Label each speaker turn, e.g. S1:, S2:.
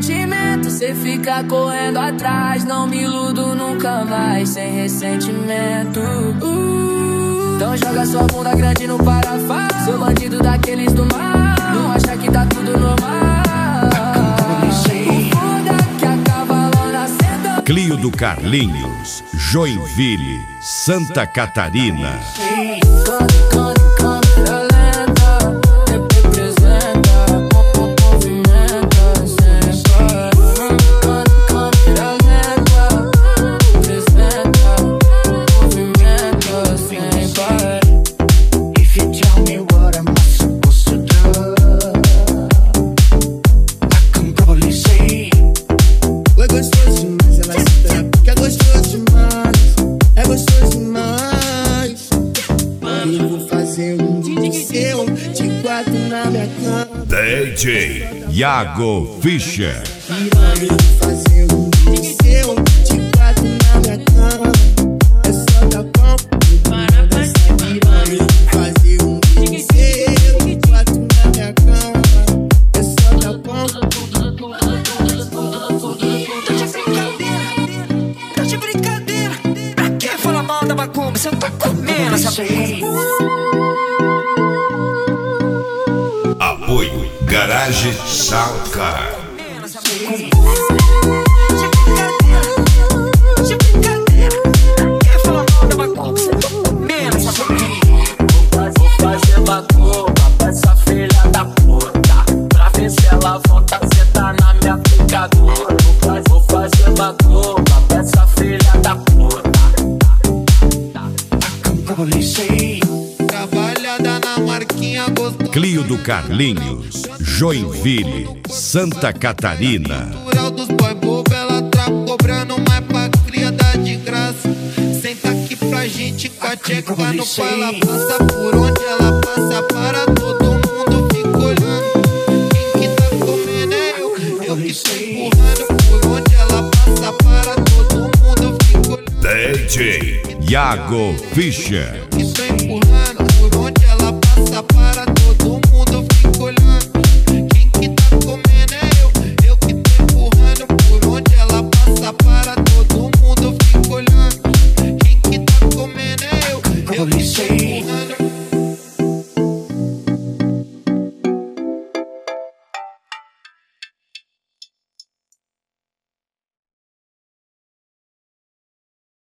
S1: sentimento, cê fica correndo atrás. Não me iludo nunca mais, sem ressentimento. Então joga sua bunda grande no parafuso, seu bandido daqueles do mar. Não acha que tá tudo normal.
S2: Clio do Carlinhos, Joinville, Santa Catarina. DJ Iago Fischer. Apoio Garage Soundcar.
S3: Vou fazer macumba pra essa filha da puta, pra ver se ela volta a sentar na minha picadura. Vou fazer macumba pra essa filha da puta.
S4: Trabalhada na marquinha gostosa.
S2: Clio do Carlinhos, Joinville, Santa Catarina.
S4: Natural dos boy bobo, ela tá cobrando mais pra cria dar de graça. Senta aqui pra gente com a tcheca no pau. Ela passa por onde ela passa, para todo mundo fica olhando. Quem que tá comendo é eu que tô empurrando. Por onde ela passa, para todo mundo fica olhando.
S2: DJ Iago Fischer.
S4: Que tô empurrando.